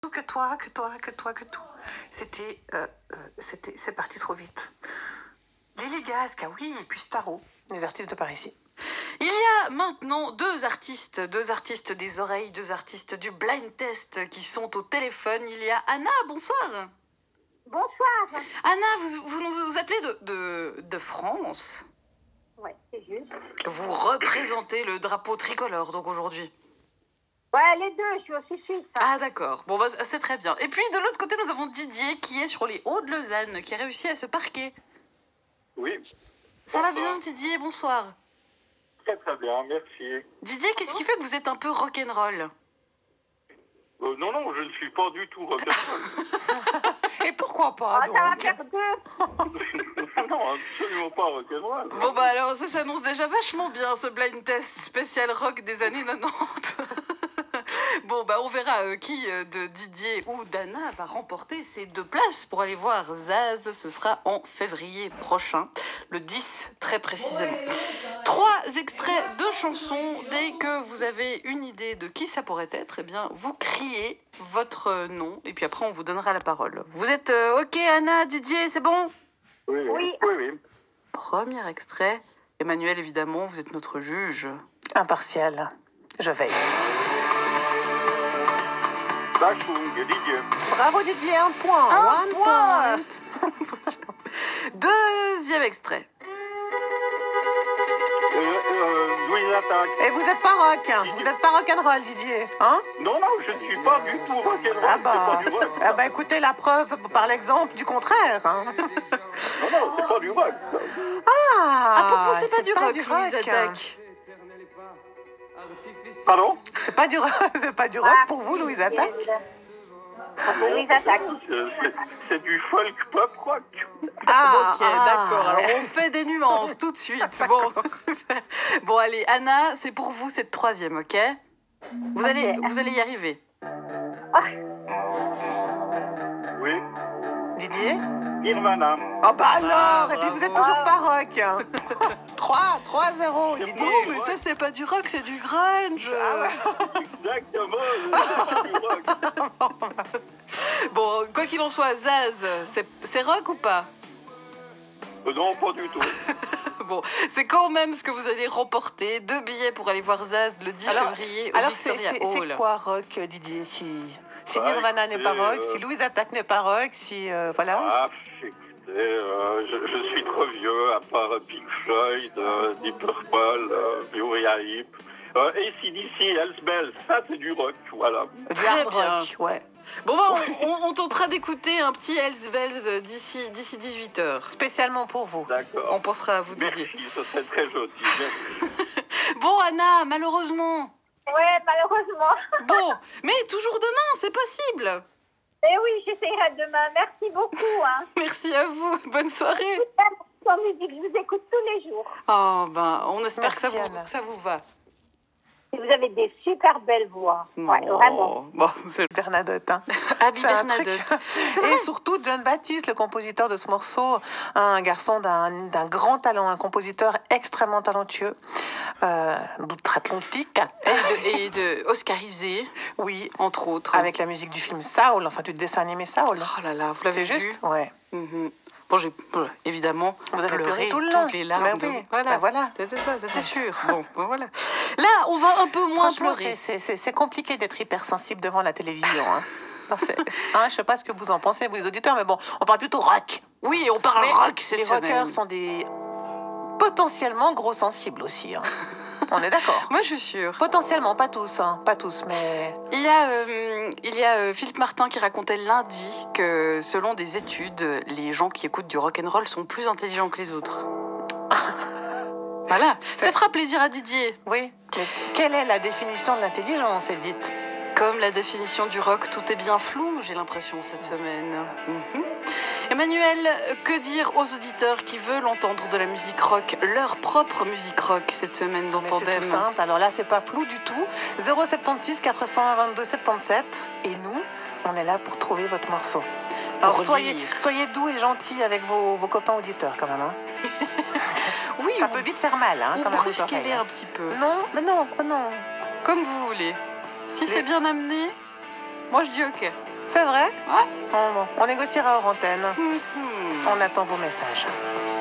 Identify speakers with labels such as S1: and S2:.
S1: Que toi, que toi, que toi, que tout. C'est parti trop vite. Lily Gasque, ah oui, et puis Starro, les artistes de par ici. Il y a maintenant deux artistes des oreilles, deux artistes du blind test qui sont au téléphone. Il y a Anna, bonsoir.
S2: Bonsoir.
S1: Anna, vous nous appelez de France.
S2: Ouais, c'est juste.
S1: Vous représentez le drapeau tricolore, donc aujourd'hui.
S2: Ouais, les deux, je suis aussi suisse.
S1: Ah d'accord, bon bah, c'est très bien. Et puis de l'autre côté, nous avons Didier qui est sur les Hauts de Lausanne, qui a réussi à se parquer.
S3: Oui.
S1: Ça va bien Didier, bonsoir.
S3: Très très bien, merci.
S1: Didier, qu'est-ce qui fait que vous êtes un peu rock'n'roll?
S3: Non, non, je ne suis pas du tout rock'n'roll.
S1: Et pourquoi pas
S2: donc? Ça va faire deux.
S3: Non, absolument pas rock'n'roll.
S1: Bon bah alors ça s'annonce déjà vachement bien ce blind test spécial rock des années 90. Bon bah on verra qui de Didier ou d'Anna va remporter ces deux places pour aller voir Zaz. Ce sera en février prochain, le 10 très précisément. 3 extraits de chansons. Dès que vous avez une idée de qui ça pourrait être, eh bien vous criez votre nom et puis après on vous donnera la parole. Vous êtes ok Anna, Didier, c'est bon?
S3: Oui, oui, oui, oui.
S1: Premier extrait. Emmanuel, évidemment, vous êtes notre juge.
S4: Impartial. Je veille.
S3: Bachung, Didier.
S4: Bravo Didier, un point.
S1: Un
S4: One
S1: point.
S4: point.
S1: Deuxième extrait.
S3: Louise Attaque.
S4: Et vous êtes pas rock, vous êtes pas rock'n'roll Didier, hein?
S3: Non, non, je ne suis pas du tout rock'n'roll.
S4: Ah bah,
S3: c'est pas du rock.
S4: ah bah écoutez la preuve par l'exemple du contraire. Hein.
S3: Non, non, c'est pas du rock.
S1: Ah, pour vous, c'est pas du rock, Louise Attaque.
S3: Pardon?
S4: C'est pas du rock, c'est pas du rock pour vous, Louise Attaque?
S3: Non,
S2: Louise Attaque.
S3: c'est du folk pop rock.
S4: Ah,
S1: Ok, d'accord. Alors on fait des nuances tout de suite. Bon. Bon, allez, Anna, c'est pour vous cette troisième, ok? Vous allez y arriver.
S3: Oui.
S4: Didier?
S3: Nirvana.
S4: Oh bah alors,
S1: Ah,
S4: et puis vous êtes
S1: bravo.
S4: toujours pas rock. 3-0, Didier.
S1: Oh, mais ça, c'est pas du rock, c'est du grunge.
S4: Ah ouais.
S3: Exactement, c'est pas du rock.
S1: Bon, quoi qu'il en soit, Zaz, c'est rock ou pas?
S3: Non, pas du tout.
S1: Bon, c'est quand même ce que vous allez remporter. 2 billets pour aller voir Zaz le 10 février au
S4: Alors
S1: Victoria
S4: c'est
S1: Hall.
S4: quoi rock, Didier? Si
S3: Bah,
S4: Nirvana n'est pas rock, si Louise Attaque n'est pas rock, si voilà.
S3: Ah, écoutez, je suis trop vieux, à part Pink Floyd, Deep Purple, Uriah Heep. AC/DC, Hells Bells, ça c'est du rock, voilà.
S4: Du
S1: Très
S4: hard
S1: bien.
S4: rock, ouais.
S1: Bon, bah, on tentera d'écouter un petit Hells Bells d'ici 18h.
S4: Spécialement pour vous.
S3: D'accord.
S1: On pensera à vous, Didier.
S3: Merci, ce serait très gentil. Merci.
S1: Bon, Anna, malheureusement.
S2: Ouais, malheureusement.
S1: Bon, mais toujours demain, c'est possible.
S2: Eh oui, j'essaierai demain. Merci beaucoup. Hein.
S1: Merci à vous. Bonne soirée.
S2: Sans musique, je vous écoute tous les jours.
S1: Oh, ben, on espère
S4: Merci,
S1: que
S4: Anna.
S1: ça vous va.
S2: Et vous avez des super belles voix. Ouais,
S1: Oh,
S2: vraiment.
S1: bon, c'est
S4: Bernadotte, hein.
S1: Abby
S4: C'est un
S1: Bernadotte.
S4: truc.
S1: C'est vrai.
S4: Et surtout John Baptiste, le compositeur de ce morceau, un garçon d'un grand talent, un compositeur extrêmement talentueux, d'outre-Atlantique.
S1: Et de oscarisé,
S4: Oui,
S1: entre autres.
S4: avec la musique du film Saul, enfin du dessin animé Saul.
S1: Oh là là, vous l'avez
S4: C'est
S1: vu?
S4: juste, ouais.
S1: Mhm. Bon, j'ai évidemment
S4: Vous avez pleuré tout le long.
S1: toutes les larmes.
S4: Ben oui, ben voilà.
S1: C'était ça, c'était sûr. Bon, ben voilà. Là, on va un peu moins
S4: Franchement,
S1: pleurer.
S4: c'est compliqué d'être hypersensible devant la télévision. Hein. Alors, je sais pas ce que vous en pensez, vous les auditeurs, mais bon, on parle plutôt rock.
S1: Oui, on parle
S4: Mais
S1: rock cette
S4: les
S1: semaine.
S4: rockers sont des potentiellement gros sensibles aussi. Hein. On est d'accord.
S1: Moi, je suis sûre.
S4: Potentiellement, pas tous, hein, pas tous, mais
S1: Il y a Philippe Martin qui racontait lundi que selon des études, les gens qui écoutent du rock'n'roll sont plus intelligents que les autres. Voilà, ça fera plaisir à Didier.
S4: oui. Mais quelle est la définition de l'intelligence, Edith?
S1: Comme la définition du rock, tout est bien flou, j'ai l'impression, cette semaine. Emmanuel, que dire aux auditeurs qui veulent entendre de la musique rock, leur propre musique rock, cette semaine dans
S4: Mais c'est
S1: Tandem?
S4: tout simple. Alors là, c'est pas flou du tout. 076 401 22 77. Et nous, on est là pour trouver votre morceau. Alors soyez doux et gentils avec vos copains auditeurs quand même. Hein.
S1: Oui,
S4: Ça peut vite faire mal. Hein,
S1: ou
S4: quand même, aux
S1: brusquez-les
S4: oreilles, hein.
S1: un petit peu.
S4: Non, mais non, oh non.
S1: Comme vous voulez. Si c'est bien amené, moi je dis ok.
S4: C'est vrai?
S1: Ouais.
S4: Oh, bon. On négociera hors antenne.
S1: Mhm.
S4: On attend vos messages.